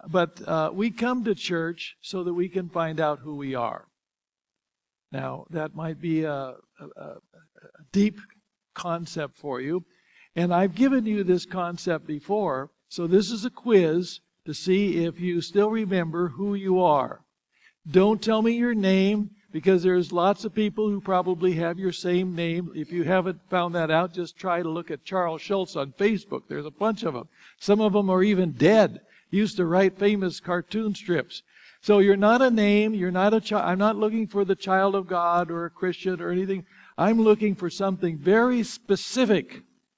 But we come to church so that we can find out who we are. Now, that might be a deep concept for you. And I've given you this concept before. So this is a quiz to see if you still remember who you are. Don't tell me your name, because there's lots of people who probably have your same name. If you haven't found that out, just try to look at Charles Schultz on Facebook. There's a bunch of them. Some of them are even dead. He used to write famous cartoon strips. So you're not a name. You're not a child. I'm not looking for the child of God or a Christian or anything. I'm looking for something very specific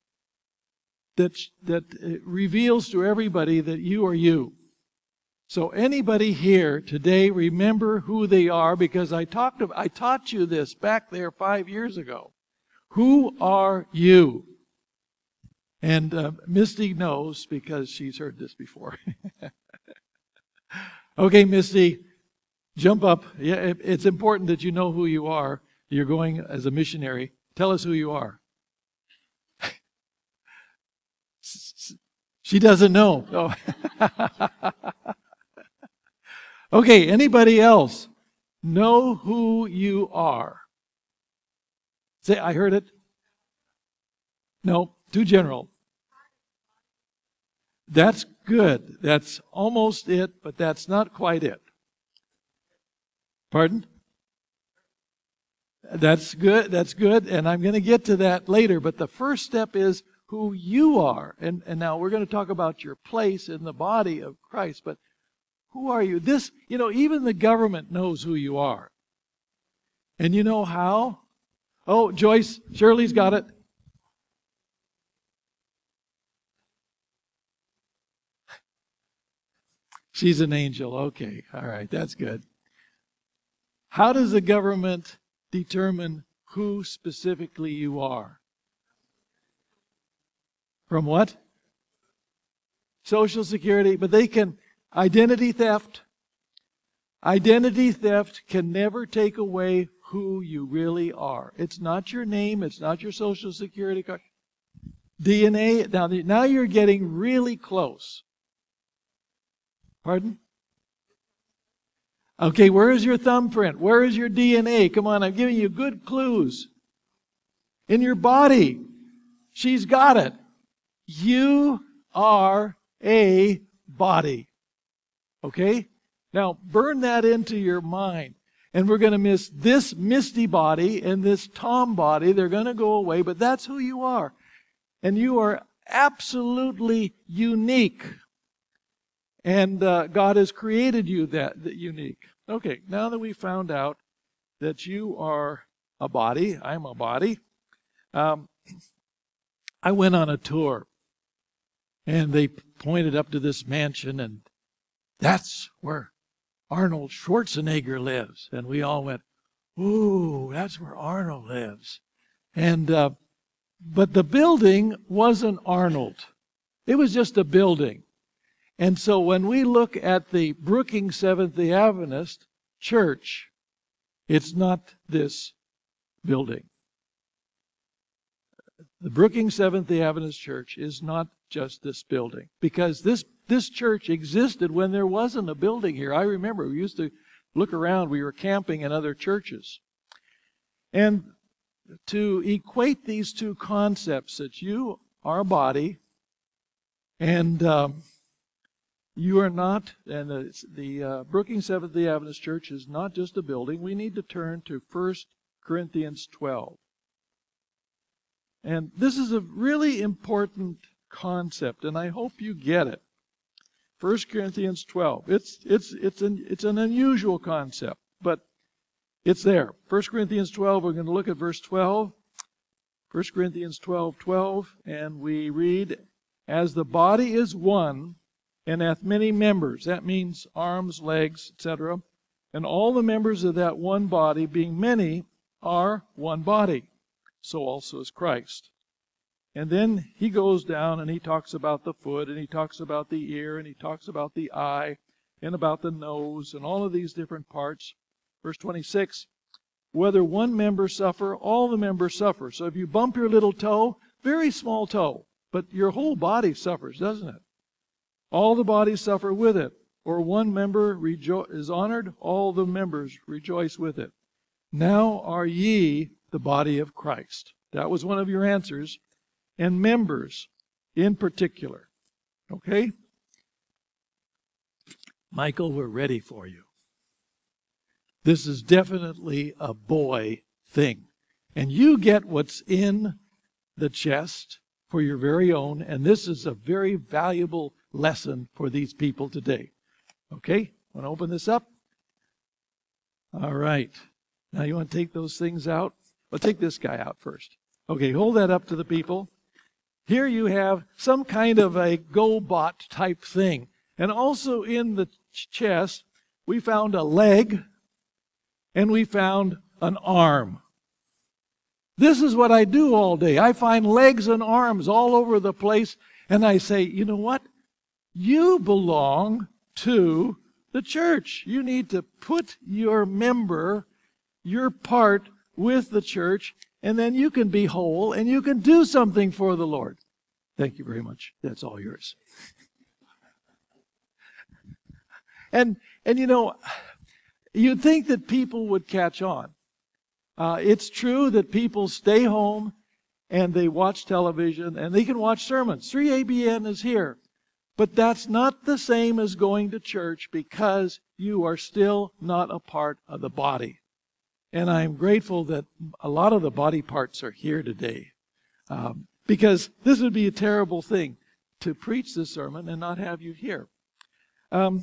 that reveals to everybody that you are you. So anybody here today, remember who they are, because I taught you this back there 5 years ago. Who are you? And Misty knows because she's heard this before. Okay, Misty, jump up. Yeah, it's important that you know who you are. You're going as a missionary. Tell us who you are. She doesn't know. Oh. Okay, anybody else know who you are? Say, I heard it. No, too general. That's good. That's almost it, but that's not quite it. Pardon? That's good. That's good. And I'm going to get to that later. But the first step is who you are. And now we're going to talk about your place in the body of Christ. But who are you? This, even the government knows who you are. And you know how? Oh, Joyce, Shirley's got it. She's an angel. Okay. All right. That's good. How does the government determine who specifically you are? From what? Social Security. But they can... Identity theft. Identity theft can never take away who you really are. It's not your name. It's not your Social Security card. DNA. Now you're getting really close. Pardon? Okay, where is your thumbprint? Where is your DNA? Come on, I'm giving you good clues. In your body. She's got it. You are a body. Okay? Now, burn that into your mind. And we're going to miss this Misty body and this Tom body. They're going to go away, but that's who you are. And you are absolutely unique. And God has created you that unique. Okay, now that we found out that you are a body, I'm a body, I went on a tour. And they pointed up to this mansion, and that's where Arnold Schwarzenegger lives. And we all went, ooh, that's where Arnold lives. And but the building wasn't Arnold. It was just a building. And so when we look at the Brookings Seventh-day Adventist Church, it's not this building. The Brookings Seventh-day Adventist Church is not just this building, because this church existed when there wasn't a building here. I remember we used to look around. We were camping in other churches. And to equate these two concepts, that you are a body and you are not, and the Brookings Seventh-day Adventist Church is not just a building, we need to turn to 1 Corinthians 12. And this is a really important concept, and I hope you get it. 1 Corinthians 12. It's an unusual concept, but it's there. 1 Corinthians 12, we're going to look at verse 12. 1 Corinthians 12:12, and we read, "As the body is one, and hath many members," that means arms, legs, etc., "and all the members of that one body, being many, are one body, so also is Christ." And then he goes down and he talks about the foot, and he talks about the ear, and he talks about the eye, and about the nose, and all of these different parts. Verse 26, "Whether one member suffer, all the members suffer." So if you bump your little toe, very small toe, but your whole body suffers, doesn't it? All the bodies suffer with it. or one member is honored, all the members rejoice with it. Now are ye the body of Christ. That was one of your answers. And members in particular. Okay? Michael, we're ready for you. This is definitely a boy thing. And you get what's in the chest for your very own, and this is a very valuable lesson for these people today. Okay? Want to open this up? All right. Now you want to take those things out? Well, take this guy out first. Okay, hold that up to the people. Here you have some kind of a GoBot type thing. And also in the chest, we found a leg and we found an arm. This is what I do all day. I find legs and arms all over the place, and I say, you know what? You belong to the church. You need to put your member, your part with the church, and then you can be whole and you can do something for the Lord. Thank you very much. That's all yours. And you know, you'd think that people would catch on. It's true that people stay home and they watch television and they can watch sermons. 3ABN is here. But that's not the same as going to church because you are still not a part of the body. And I'm grateful that a lot of the body parts are here today. Because this would be a terrible thing to preach this sermon and not have you here. And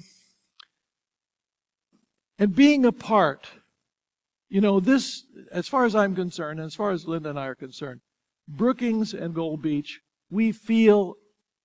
being a part, you know, this, as far as I'm concerned, and as far as Linda and I are concerned, Brookings and Gold Beach, we feel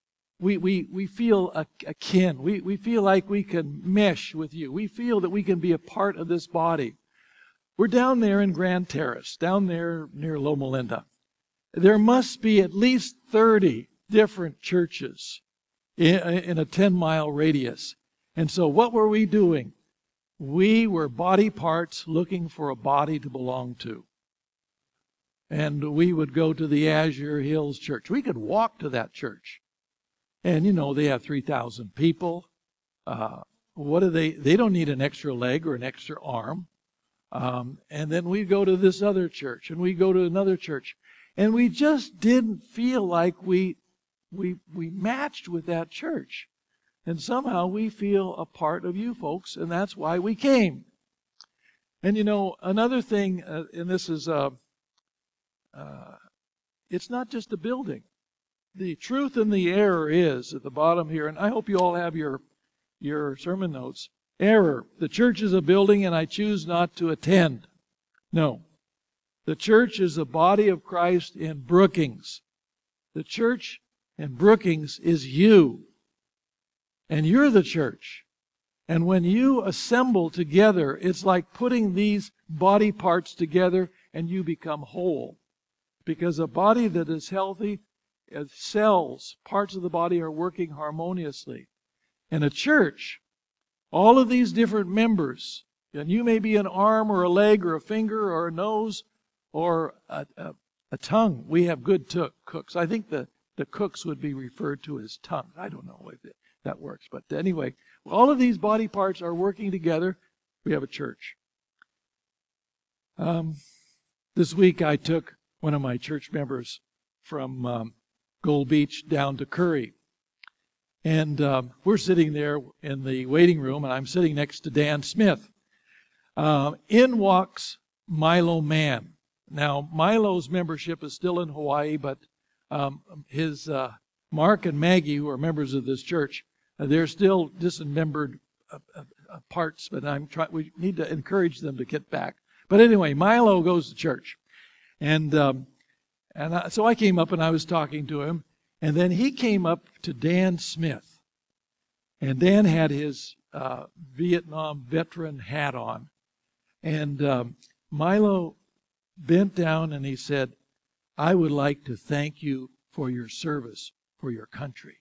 akin. We feel like we can mesh with you. We feel that we can be a part of this body. We're down there in Grand Terrace, down there near Loma Linda. There must be at least 30 different churches in a 10-mile radius. And so what were we doing? We were body parts looking for a body to belong to. And we would go to the Azure Hills Church. We could walk to that church. And, you know, they have 3,000 people. What do they don't need an extra leg or an extra arm. And then we go to this other church, and we go to another church. And we just didn't feel like we matched with that church. And somehow we feel a part of you folks, and that's why we came. And, you know, another thing, and this is, it's not just a building. The truth and the error is at the bottom here, and I hope you all have your sermon notes. Error. The church is a building and I choose not to attend. No. The church is the body of Christ in Brookings. The church in Brookings is you. And you're the church. And when you assemble together, it's like putting these body parts together and you become whole. Because a body that is healthy, cells, parts of the body are working harmoniously. In a church, all of these different members, and you may be an arm or a leg or a finger or a nose or a tongue. We have good cooks. I think the cooks would be referred to as tongue. I don't know if that works. But anyway, all of these body parts are working together. We have a church. This week I took one of my church members from Gold Beach down to Curry. And we're sitting there in the waiting room, and I'm sitting next to Dan Smith. In walks Milo Mann. Now, Milo's membership is still in Hawaii, but his Mark and Maggie, who are members of this church, they're still dismembered parts, but we need to encourage them to get back. But anyway, Milo goes to church. And so I came up and I was talking to him. And then he came up to Dan Smith. And Dan had his Vietnam veteran hat on. And Milo bent down and he said, "I would like to thank you for your service for your country."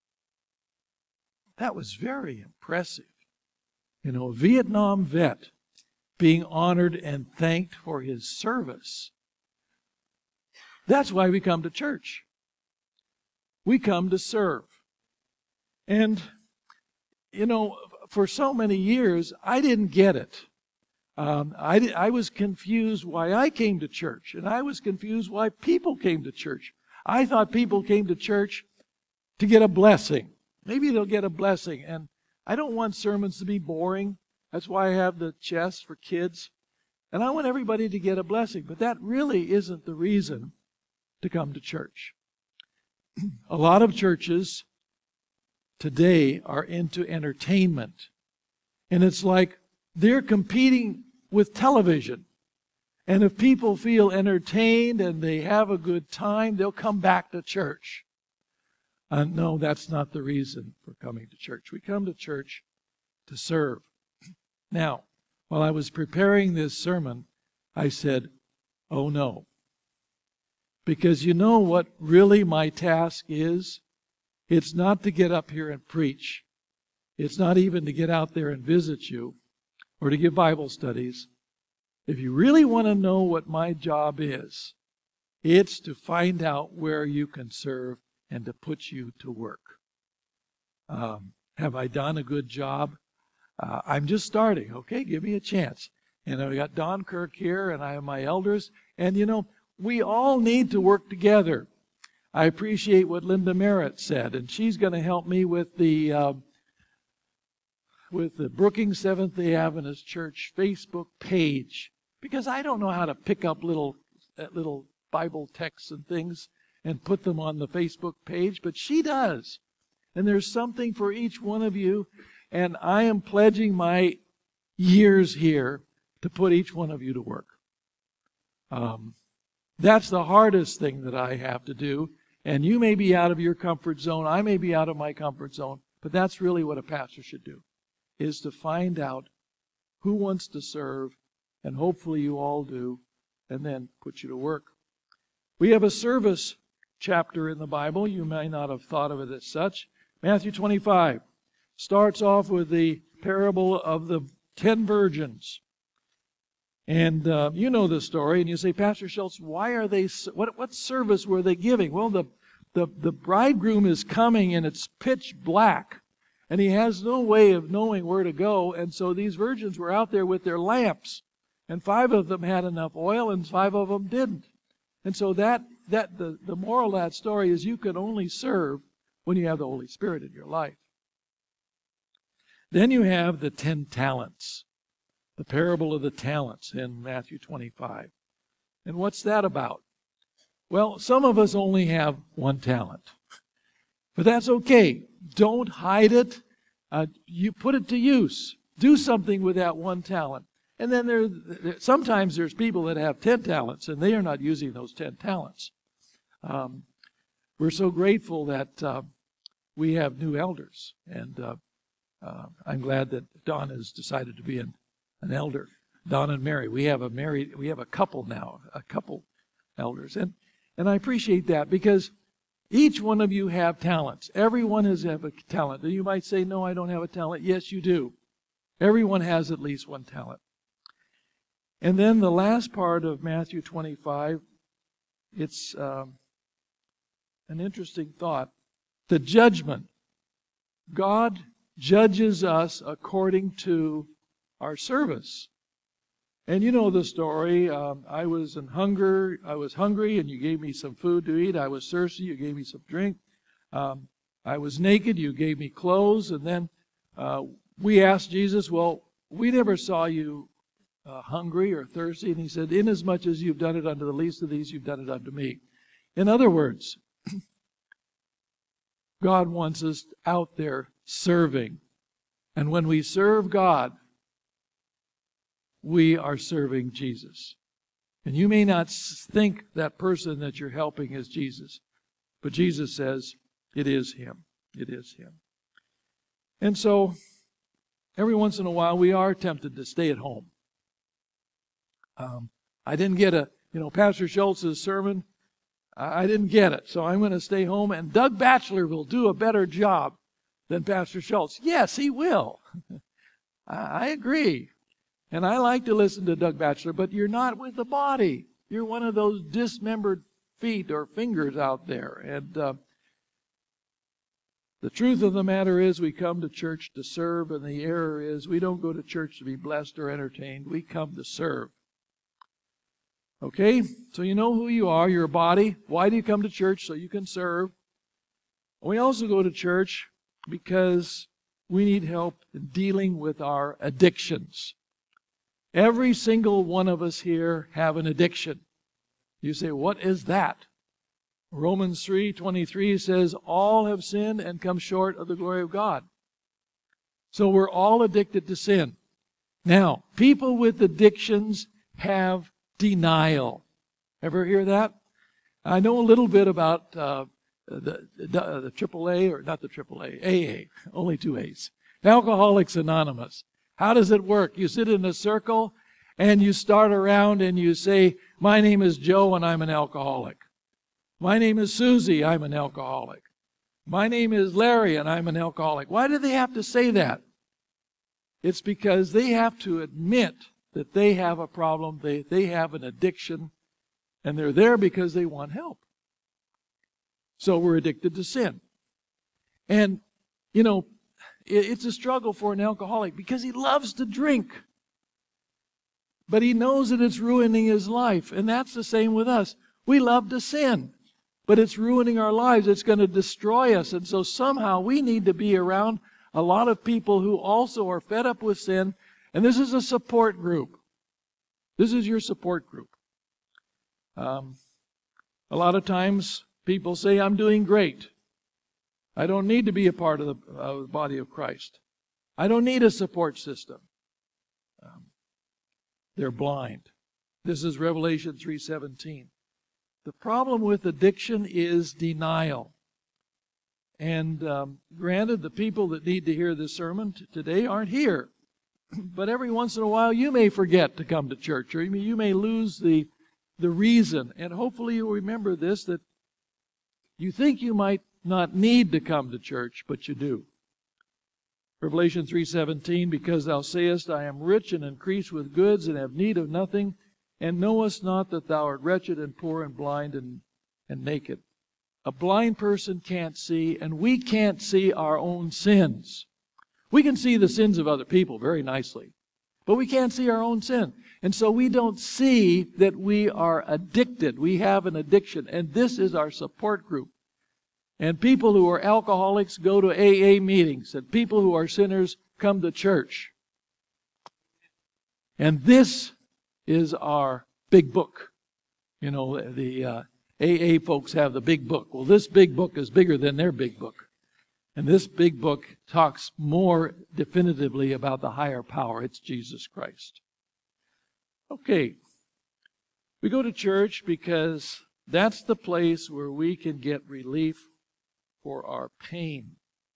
That was very impressive. You know, a Vietnam vet being honored and thanked for his service. That's why we come to church. We come to serve. And, you know, for so many years, I didn't get it. I was confused why I came to church, and I was confused why people came to church. I thought people came to church to get a blessing. Maybe they'll get a blessing. And I don't want sermons to be boring. That's why I have the chess for kids. And I want everybody to get a blessing. But that really isn't the reason to come to church. A lot of churches today are into entertainment. And it's like they're competing with television. And if people feel entertained and they have a good time, they'll come back to church. No, that's not the reason for coming to church. We come to church to serve. Now, while I was preparing this sermon, I said, oh no. Because you know what really my task is? It's not to get up here and preach. It's not even to get out there and visit you or to give Bible studies. If you really want to know what my job is, it's to find out where you can serve and to put you to work. Have I done a good job? I'm just starting, okay? Give me a chance. And I've got Don Kirk here, and I have my elders. And, you know, we all need to work together. I appreciate what Linda Merritt said, and she's going to help me with the Brookings Seventh-day Adventist Church Facebook page, because I don't know how to pick up little Bible texts and things and put them on the Facebook page, but she does. And there's something for each one of you, and I am pledging my years here to put each one of you to work. That's the hardest thing that I have to do, and you may be out of your comfort zone, I may be out of my comfort zone, but that's really what a pastor should do, is to find out who wants to serve, and hopefully you all do, and then put you to work. We have a service chapter in the Bible. You may not have thought of it as such. Matthew 25 starts off with the parable of the 10 virgins. And you know the story, and you say, Pastor Schultz, why are they, what service were they giving? Well, the bridegroom is coming, and it's pitch black, and he has no way of knowing where to go, and so these virgins were out there with their lamps, and 5 of them had enough oil, and 5 of them didn't. And so the moral of that story is you can only serve when you have the Holy Spirit in your life. Then you have the 10 talents. The parable of the talents in Matthew 25. And what's that about? Well, some of us only have 1 talent. But that's okay. Don't hide it. You put it to use. Do something with that 1 talent. And then sometimes there's people that have 10 talents, and they are not using those 10 talents. We're so grateful that we have new elders. And I'm glad that Don has decided to be an elder. Don and Mary. We have a couple now, a couple elders. And I appreciate that, because each one of you have talents. Everyone has a talent. You might say, no, I don't have a talent. Yes, you do. Everyone has at least 1 talent. And then the last part of Matthew 25, it's an interesting thought. The judgment. God judges us according to our service. And you know the story. I was hungry, and you gave me some food to eat. I was thirsty, you gave me some drink. I was naked, you gave me clothes. And then we asked Jesus, well, we never saw you hungry or thirsty. And he said, inasmuch as you've done it unto the least of these, you've done it unto me. In other words, God wants us out there serving. And when we serve God, we are serving Jesus. And you may not think that person that you're helping is Jesus, but Jesus says it is Him. It is Him. And so, every once in a while, we are tempted to stay at home. I didn't get Pastor Schultz's sermon. I didn't get it, so I'm going to stay home, and Doug Batchelor will do a better job than Pastor Schultz. Yes, he will. I agree. And I like to listen to Doug Batchelor, but you're not with the body. You're one of those dismembered feet or fingers out there. And The truth of the matter is we come to church to serve, and the error is we don't go to church to be blessed or entertained. We come to serve. Okay? So you know who you are, your body. Why do you come to church? So you can serve. We also go to church because we need help in dealing with our addictions. Every single one of us here have an addiction. You say, what is that? Romans 3:23 says, all have sinned and come short of the glory of God. So we're all addicted to sin. Now, people with addictions have denial. Ever hear that? I know a little bit about the AAA, or not the AAA, AA, only 2 A's. Alcoholics Anonymous. How does it work? You sit in a circle and you start around and you say, my name is Joe and I'm an alcoholic. My name is Susie, I'm an alcoholic. My name is Larry and I'm an alcoholic. Why do they have to say that? It's because they have to admit that they have a problem, they have an addiction, and they're there because they want help. So we're addicted to sin. And, you know, it's a struggle for an alcoholic because he loves to drink. But he knows that it's ruining his life. And that's the same with us. We love to sin, but it's ruining our lives. It's going to destroy us. And so somehow we need to be around a lot of people who also are fed up with sin. And this is a support group. This is your support group. A lot of times people say, I'm doing great. I don't need to be a part of the body of Christ. I don't need a support system. They're blind. This is Revelation 3:17. The problem with addiction is denial. And granted, the people that need to hear this sermon today aren't here. But every once in a while you may forget to come to church, or you may lose the reason. And hopefully you'll remember this, that you think you might not need to come to church, but you do. Revelation 3:17, because thou sayest, I am rich and increase with goods and have need of nothing, and knowest not that thou art wretched and poor and blind and naked. A blind person can't see, and we can't see our own sins. We can see the sins of other people very nicely, but we can't see our own sin. And so we don't see that we are addicted. We have an addiction, and this is our support group. And people who are alcoholics go to AA meetings, and people who are sinners come to church. And this is our big book. You know, the AA folks have the big book. Well, this big book is bigger than their big book. And this big book talks more definitively about the higher power. It's Jesus Christ. Okay. We go to church because that's the place where we can get relief for our pain.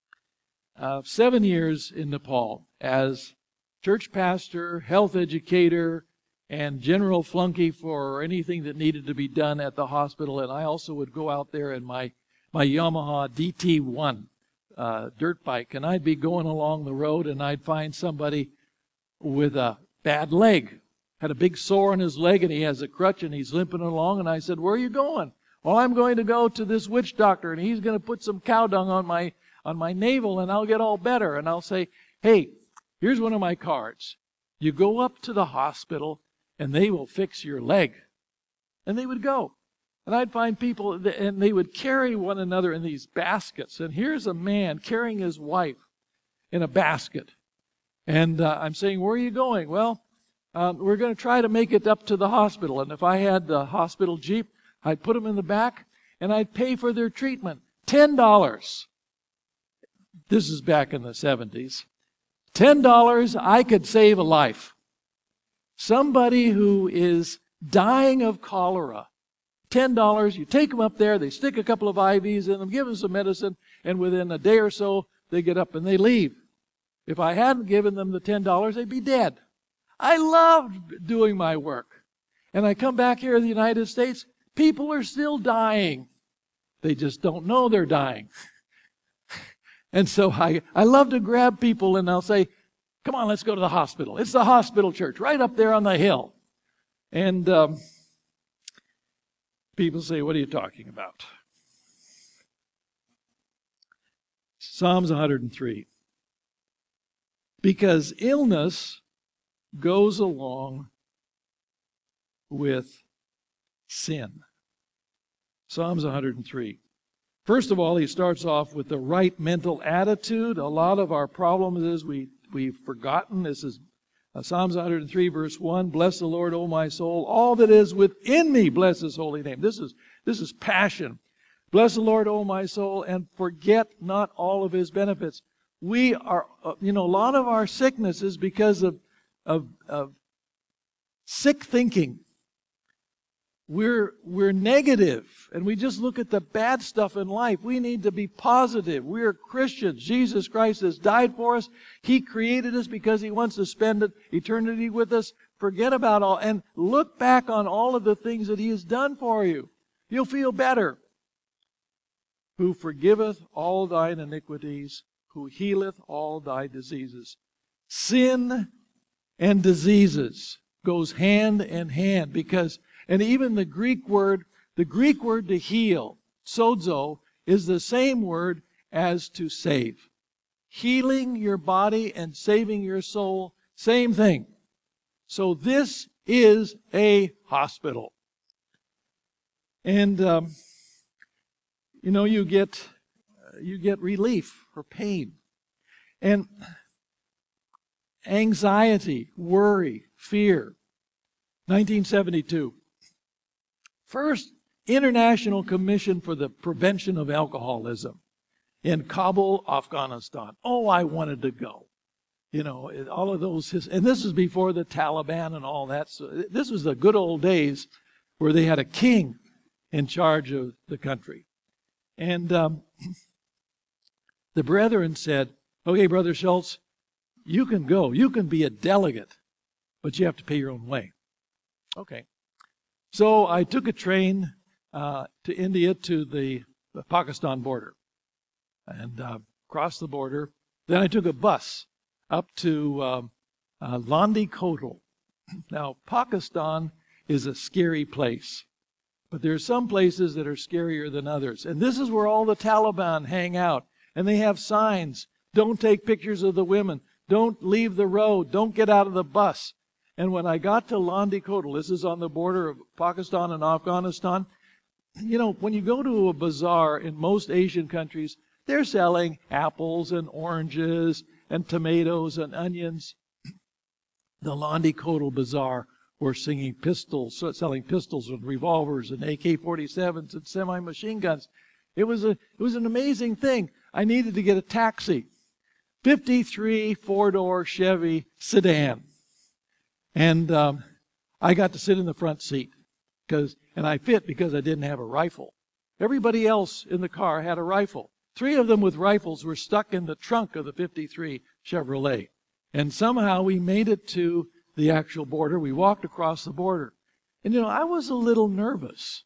7 years in Nepal as church pastor, health educator, and general flunky for anything that needed to be done at the hospital. And I also would go out there in my Yamaha DT1 dirt bike, and I'd be going along the road, and I'd find somebody with a bad leg. Had a big sore on his leg, and he has a crutch, and he's limping along. And I said, where are you going? Well, I'm going to go to this witch doctor, and he's going to put some cow dung on my navel, and I'll get all better. And I'll say, hey, here's one of my cards. You go up to the hospital, and they will fix your leg. And they would go. And I'd find people, and they would carry one another in these baskets. And here's a man carrying his wife in a basket. And I'm saying, where are you going? Well, we're going to try to make it up to the hospital. And if I had the hospital Jeep, I'd put them in the back, and I'd pay for their treatment. $10. This is back in the 70s. $10, I could save a life. Somebody who is dying of cholera. $10, you take them up there, they stick a couple of IVs in them, give them some medicine, and within a day or so, they get up and they leave. If I hadn't given them the $10, they'd be dead. I loved doing my work. And I come back here in the United States, people are still dying. They just don't know they're dying. And so I love to grab people and I'll say, come on, let's go to the hospital. It's the hospital church right up there on the hill. And people say, what are you talking about? Psalms 103. Because illness goes along with sin. Psalms 103. First of all, he starts off with the right mental attitude. A lot of our problems is we've forgotten. This is Psalms 103, verse 1. Bless the Lord, O my soul. All that is within me, bless his holy name. This is passion. Bless the Lord, O my soul, and forget not all of his benefits. We are, a lot of our sickness is because of sick thinking. We're negative, and we just look at the bad stuff in life. We need to be positive. We're Christians. Jesus Christ has died for us. He created us because he wants to spend eternity with us. Forget about all, and look back on all of the things that he has done for you. You'll feel better. Who forgiveth all thine iniquities, who healeth all thy diseases. Sin and diseases goes hand in hand because, and even the Greek word to heal, sozo, is the same word as to save. Healing your body and saving your soul, same thing. So this is a hospital. And, you get relief for pain. And anxiety, worry, fear. 1972. First International Commission for the Prevention of Alcoholism in Kabul, Afghanistan. Oh, I wanted to go. All of those, and this was before the Taliban and all that. So this was the good old days where they had a king in charge of the country. And the brethren said, okay, Brother Schultz, you can go. You can be a delegate, but you have to pay your own way. Okay. So I took a train to India to the Pakistan border and crossed the border. Then I took a bus up to Landi Kotal. Now, Pakistan is a scary place. But there are some places that are scarier than others. And this is where all the Taliban hang out. And they have signs. Don't take pictures of the women. Don't leave the road. Don't get out of the bus. And when I got to Landi Kotal, this is on the border of Pakistan and Afghanistan, when you go to a bazaar in most Asian countries, they're selling apples and oranges and tomatoes and onions. The Landi Kotal bazaar were selling pistols and revolvers and AK-47s and semi-machine guns. It was an amazing thing. I needed to get a taxi. 53 four-door Chevy sedan. And I got to sit in the front seat. And I fit because I didn't have a rifle. Everybody else in the car had a rifle. 3 of them with rifles were stuck in the trunk of the 53 Chevrolet. And somehow we made it to the actual border. We walked across the border. And I was a little nervous.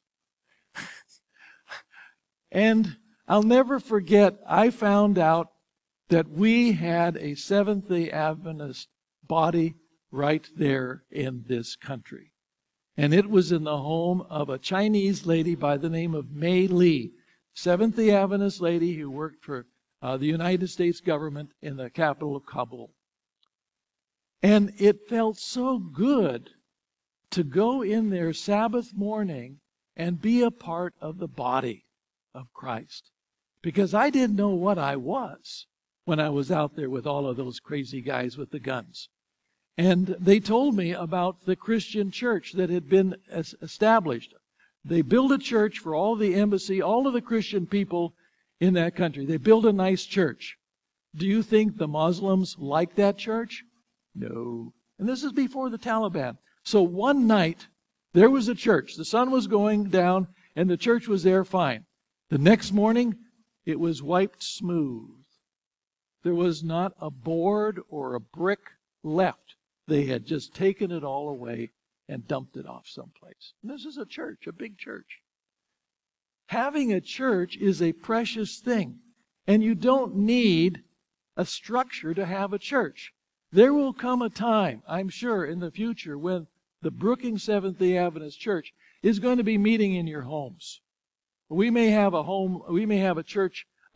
And I'll never forget, I found out that we had a Seventh-day Adventist body right there in this country. And it was in the home of a Chinese lady by the name of Mei Li, Seventh-day Adventist lady who worked for the United States government in the capital of Kabul. And it felt so good to go in there Sabbath morning and be a part of the body of Christ. Because I didn't know what I was when I was out there with all of those crazy guys with the guns. And they told me about the Christian church that had been established. They built a church for all the embassy, all of the Christian people in that country. They built a nice church. Do you think the Muslims like that church? No. And this is before the Taliban. So one night, there was a church. The sun was going down, and the church was there fine. The next morning, it was wiped smooth. There was not a board or a brick left. They had just taken it all away and dumped it off someplace. And this is a church, a big church. Having a church is a precious thing. And you don't need a structure to have a church. There will come a time, I'm sure, in the future when the Brookings Seventh-day Adventist Church is going to be meeting in your homes. We may have a church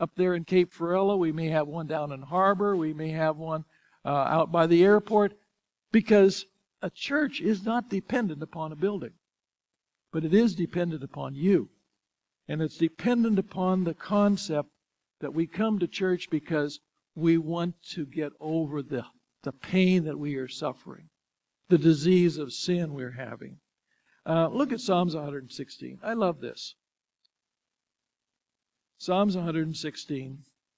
up there in Cape Farella. We may have one down in Harbor. We may have one out by the airport. Because a church is not dependent upon a building, but it is dependent upon you. And it's dependent upon the concept that we come to church because we want to get over the pain that we are suffering, the disease of sin we're having. Look at Psalms 116. I love this. Psalms 116.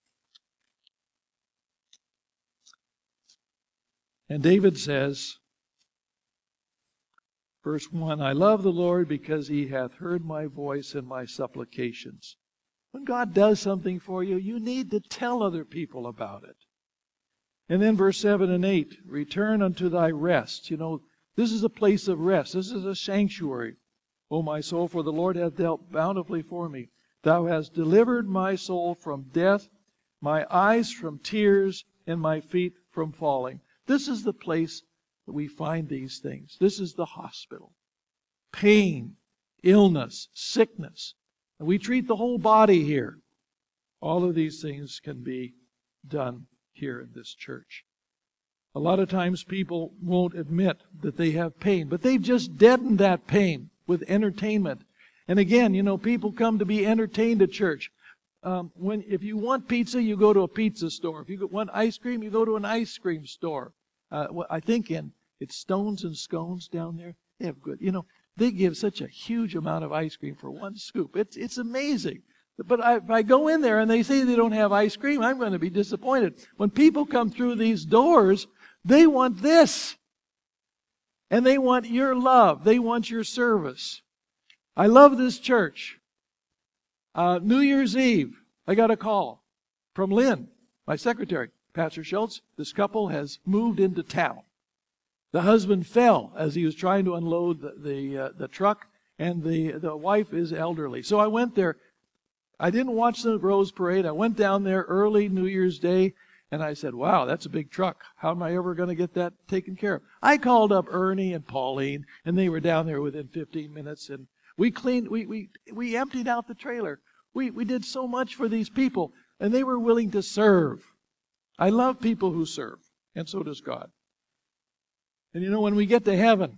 And David says, verse 1, I love the Lord because he hath heard my voice and my supplications. When God does something for you, you need to tell other people about it. And then verse 7 and 8, return unto thy rest. You know, this is a place of rest. This is a sanctuary. O my soul, for the Lord hath dealt bountifully for me. Thou hast delivered my soul from death, my eyes from tears, and my feet from falling. This is the place that we find these things. This is the hospital. Pain, illness, sickness. And we treat the whole body here. All of these things can be done here in this church. A lot of times people won't admit that they have pain, but they've just deadened that pain with entertainment. And again, you know, people come to be entertained at church. If you want pizza, you go to a pizza store. If you want ice cream, you go to an ice cream store. I think it's Stones and Scones down there. They have good, you know, they give such a huge amount of ice cream for one scoop. It's amazing. But if I go in there and they say they don't have ice cream, I'm going to be disappointed. When people come through these doors, they want this. And they want your love. They want your service. I love this church. New Year's Eve, I got a call from Lynn, my secretary. Pastor Schultz, this couple has moved into town. The husband fell as he was trying to unload the truck, and the wife is elderly. So I went there. I didn't watch the Rose Parade. I went down there early New Year's Day, and I said, wow, that's a big truck. How am I ever going to get that taken care of? I called up Ernie and Pauline, and they were down there within 15 minutes, and we cleaned, we emptied out the trailer. We did so much for these people, and they were willing to serve. I love people who serve, and so does God. And you know, when we get to heaven,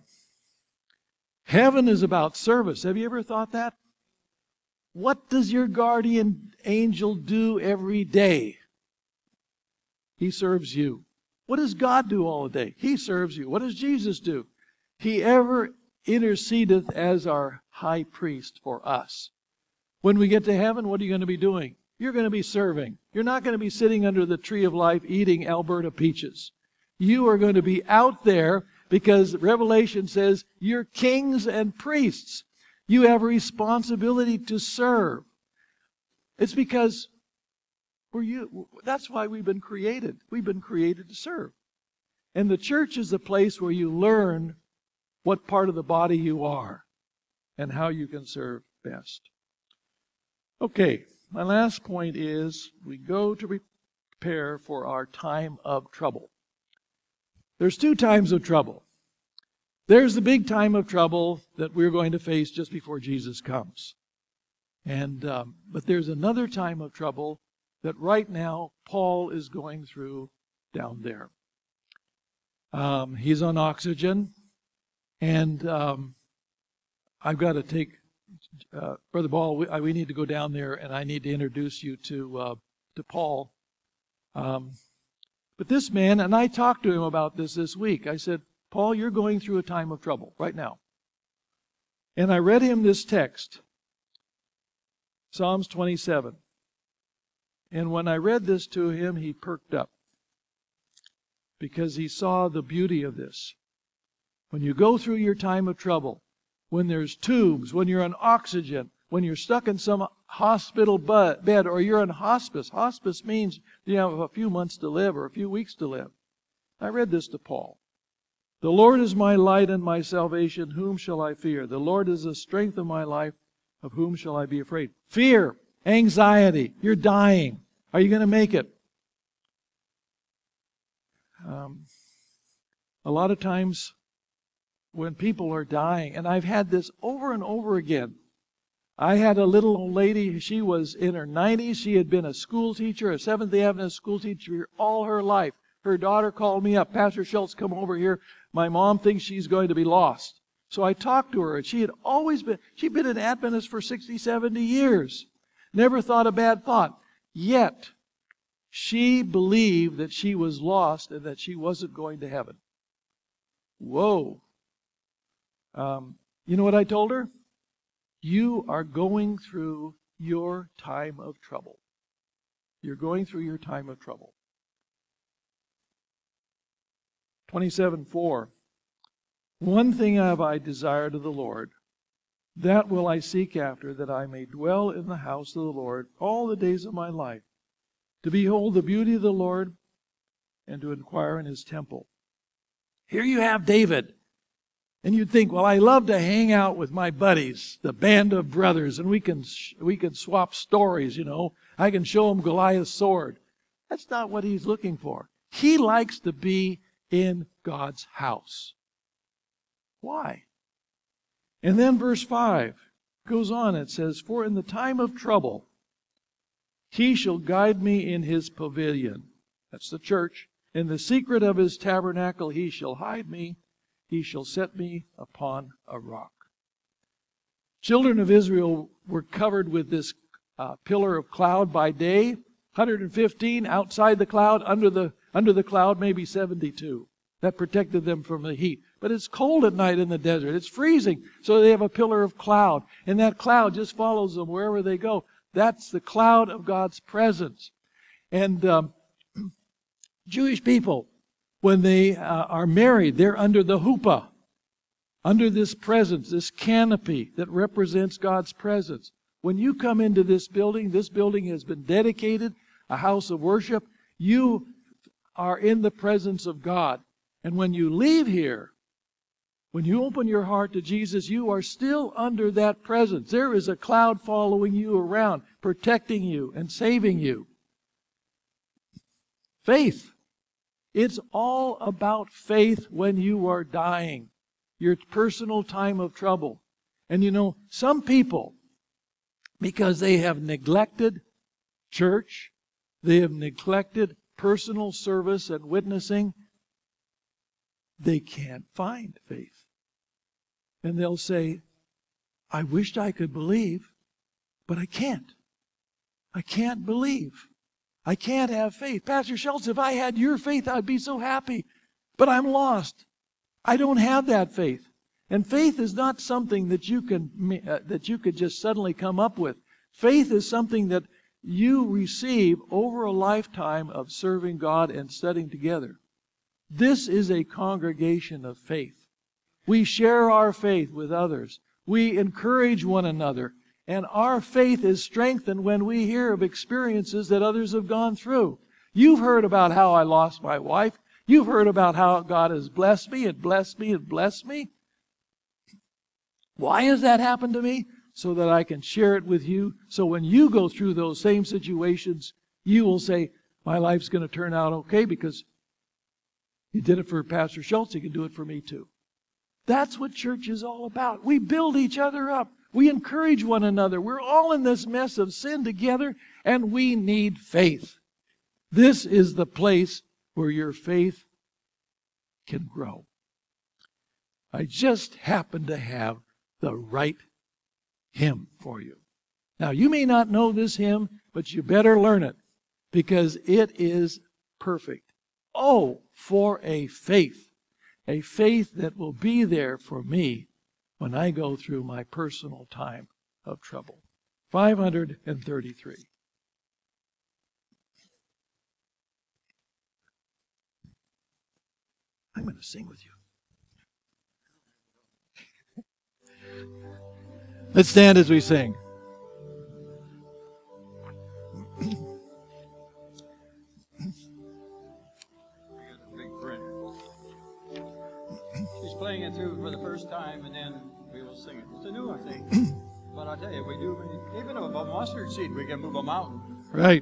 heaven is about service. Have you ever thought that? What does your guardian angel do every day? He serves you. What does God do all day? He serves you. What does Jesus do? He ever intercedeth as our high priest for us. When we get to heaven, what are you going to be doing? You're going to be serving. You're not going to be sitting under the tree of life eating Alberta peaches. You are going to be out there because Revelation says you're kings and priests. You have a responsibility to serve. It's because that's why we've been created. We've been created to serve. And the church is a place where you learn what part of the body you are and how you can serve best. Okay, my last point is we go to prepare for our time of trouble. There's two times of trouble. There's the big time of trouble that we're going to face just before Jesus comes. But there's another time of trouble that right now Paul is going through down there. He's on oxygen, and I've got to take Brother Ball. We need to go down there, and I need to introduce you to Paul. But this man, and I talked to him about this week. I said, Paul, you're going through a time of trouble right now. And I read him this text, Psalms 27. And when I read this to him, he perked up because he saw the beauty of this. When you go through your time of trouble, when there's tubes, when you're on oxygen, when you're stuck in some hospital bed, or you're in hospice. Hospice means you have a few months to live or a few weeks to live. I read this to Paul. The Lord is my light and my salvation. Whom shall I fear? The Lord is the strength of my life. Of whom shall I be afraid? Fear, anxiety. You're dying. Are you going to make it? A lot of times when people are dying, and I've had this over and over again, I had a little old lady. She was in her 90s. She had been a school teacher, a Seventh-day Adventist school teacher all her life. Her daughter called me up. Pastor Schultz, come over here. My mom thinks she's going to be lost. So I talked to her, and she'd been an Adventist for 60, 70 years. Never thought a bad thought. Yet, she believed that she was lost and that she wasn't going to heaven. Whoa. You know what I told her? You are going through your time of trouble. You're going through your time of trouble. 27:4. One thing have I desired of the Lord, that will I seek after, that I may dwell in the house of the Lord all the days of my life, to behold the beauty of the Lord and to inquire in his temple. Here you have David. And you'd think, well, I love to hang out with my buddies, the band of brothers, and we can swap stories, you know. I can show him Goliath's sword. That's not what he's looking for. He likes to be in God's house. Why? And then verse 5 goes on. It says, for in the time of trouble, he shall guide me in his pavilion. That's the church. In the secret of his tabernacle, he shall hide me. He shall set me upon a rock. Children of Israel were covered with this pillar of cloud by day, 115 outside the cloud, under the cloud maybe 72. That protected them from the heat. But it's cold at night in the desert. It's freezing. So they have a pillar of cloud. And that cloud just follows them wherever they go. That's the cloud of God's presence. And Jewish people, when they are married, they're under the huppah, under this presence, this canopy that represents God's presence. When you come into this building has been dedicated, a house of worship. You are in the presence of God. And when you leave here, when you open your heart to Jesus, you are still under that presence. There is a cloud following you around, protecting you and saving you. Faith. It's all about faith when you are dying. Your personal time of trouble. And you know, some people, because they have neglected church, they have neglected personal service and witnessing, they can't find faith. And they'll say, I wished I could believe, but I can't. I can't believe. I can't have faith. Pastor Schultz, if I had your faith, I'd be so happy. But I'm lost. I don't have that faith. And faith is not something that you could just suddenly come up with. Faith is something that you receive over a lifetime of serving God and studying together. This is a congregation of faith. We share our faith with others. We encourage one another. And our faith is strengthened when we hear of experiences that others have gone through. You've heard about how I lost my wife. You've heard about how God has blessed me and blessed me and blessed me. Why has that happened to me? So that I can share it with you. So when you go through those same situations, you will say, my life's going to turn out okay because he did it for Pastor Schultz. He can do it for me too. That's what church is all about. We build each other up. We encourage one another. We're all in this mess of sin together, and we need faith. This is the place where your faith can grow. I just happen to have the right hymn for you. Now, you may not know this hymn, but you better learn it because it is perfect. Oh, for a faith that will be there for me when I go through my personal time of trouble. 533. I'm going to sing with you. Let's stand as we sing. She's playing it through for the first time, and then we will sing it. It's a new one thing. But I'll tell you, we do, even a mustard seed, we can move a mountain. Right.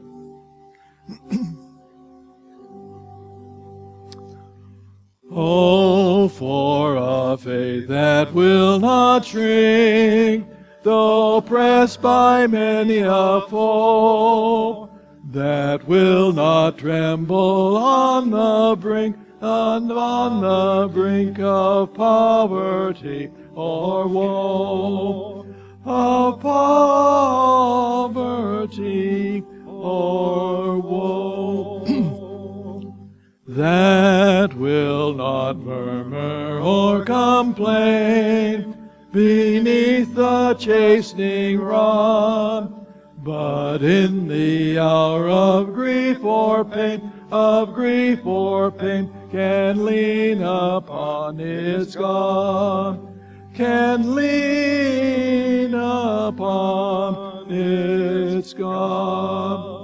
Oh, for a faith that will not shrink, though pressed by many a foe, that will not tremble on the brink, on the brink of poverty or woe, of poverty or woe. That will not murmur or complain beneath the chastening rod, but in the hour of grief or pain, can lean upon its God, can lean upon its God.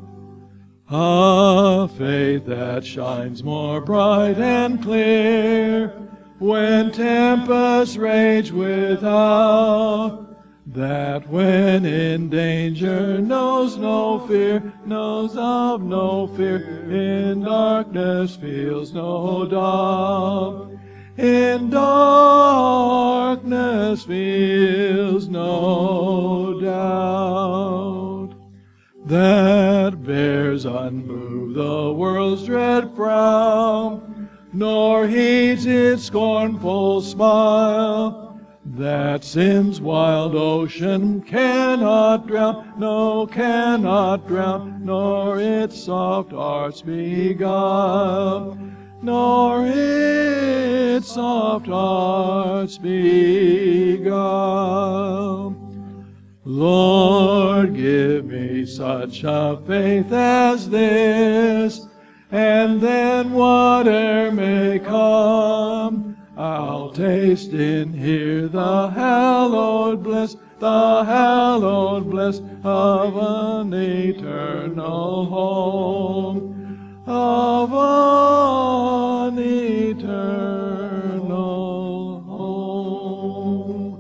A faith that shines more bright and clear when tempests rage without, that when in danger knows no fear, knows of no fear, in darkness feels no doubt, in darkness feels no doubt, that bears unmoved the world's dread frown, nor heeds its scornful smile, that sin's wild ocean cannot drown, no, cannot drown, nor its soft arts beguile, nor its soft arts beguile. Lord, give me such a faith as this, and then whate'er may come, I'll taste and hear the hallowed bliss of an eternal home, of an eternal home.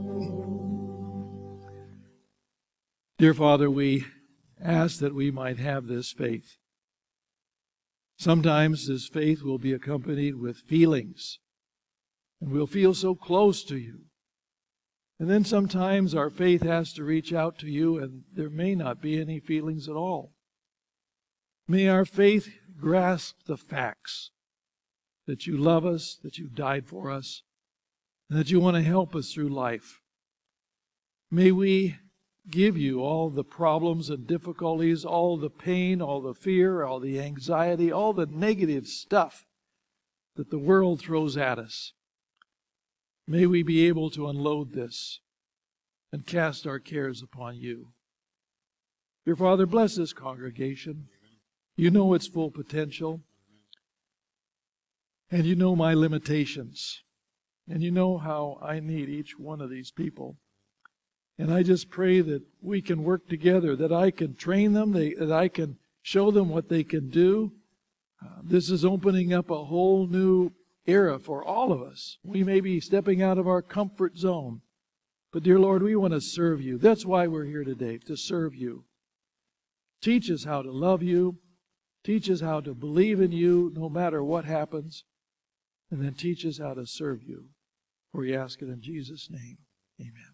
Dear Father, we ask that we might have this faith. Sometimes this faith will be accompanied with feelings, and we'll feel so close to you. And then sometimes our faith has to reach out to you, and there may not be any feelings at all. May our faith grasp the facts that you love us, that you died for us, and that you want to help us through life. May we give you all the problems and difficulties, all the pain, all the fear, all the anxiety, all the negative stuff that the world throws at us. May we be able to unload this and cast our cares upon you. Dear Father, bless this congregation. You know its full potential, and you know my limitations, and you know how I need each one of these people. And I just pray that we can work together, that I can train them, that I can show them what they can do. This is opening up a whole new era for all of us. We may be stepping out of our comfort zone. But dear Lord, we want to serve you. That's why we're here today, to serve you. Teach us how to love you. Teach us how to believe in you no matter what happens. And then teach us how to serve you. For we ask it in Jesus' name. Amen.